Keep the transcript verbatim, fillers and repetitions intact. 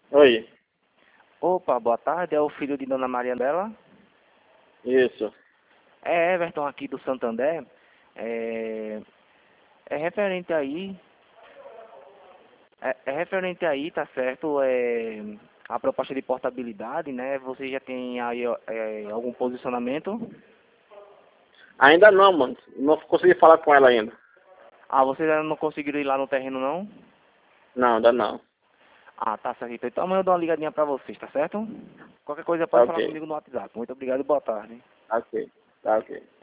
Oi, Opa, boa tarde, é o filho de Dona Maria dela? isso. É Everton aqui do Santander. É, é referente aí, é, é referente aí, tá certo? É, a proposta de portabilidade, né? Você já tem aí ó, é, algum posicionamento? Ainda não, mano. Não consegui falar com ela ainda. Ah, vocês ainda não conseguiram ir lá no terreno, não? Não, ainda não. Ah, tá certo. Então amanhã eu dou uma ligadinha pra vocês, tá certo? Qualquer coisa Tá pode ok. falar comigo no WhatsApp. Muito obrigado e boa tarde. Tá ok. Tá ok.